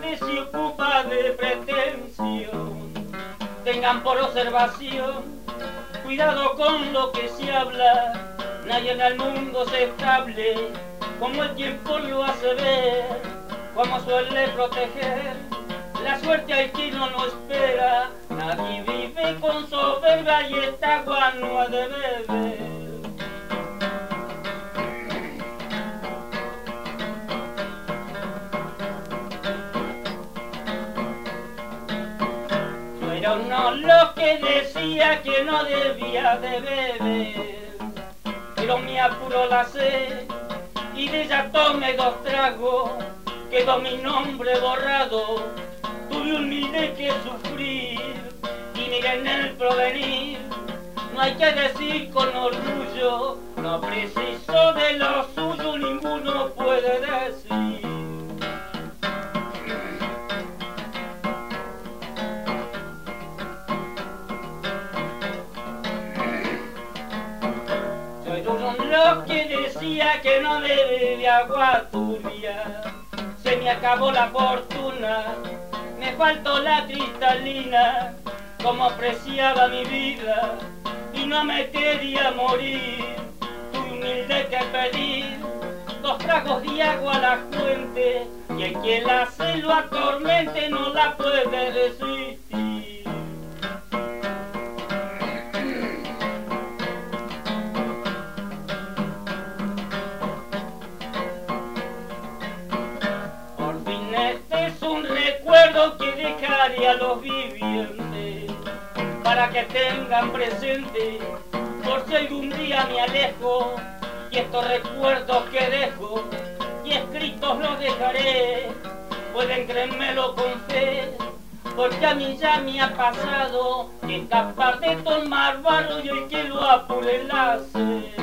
ustedes se ocupa de pretensión. Tengan por observación, cuidado con lo que se habla. Nadie en el mundo es estable, como el tiempo lo hace ver. Como suele proteger la suerte al que no lo espera. Nadie vive con soberbia y esta agua no ha de beber. Pero no lo que decía que no debía de beber, pero me apuró la sed y de ella tomé 2 tragos, quedó mi nombre borrado, tuve humilde que sufrir y miren el provenir. No hay que decir con orgullo, no preciso de lo suyo, ninguno puede decir. Lo que decía que no debe de agua turbia, se me acabó la fortuna, me faltó la cristalina, como apreciaba mi vida y no me quería morir. Tuve humilde que pedir 2 tragos de agua a la fuente, y el que la hace lo atormente no la puede resistir. Que dejaré a los vivientes para que tengan presente, por si algún día me alejo, y estos recuerdos que dejo y escritos los dejaré. Pueden creérmelo con fe, porque a mí ya me ha pasado que capaz de tomar barro y el que lo apure la sed.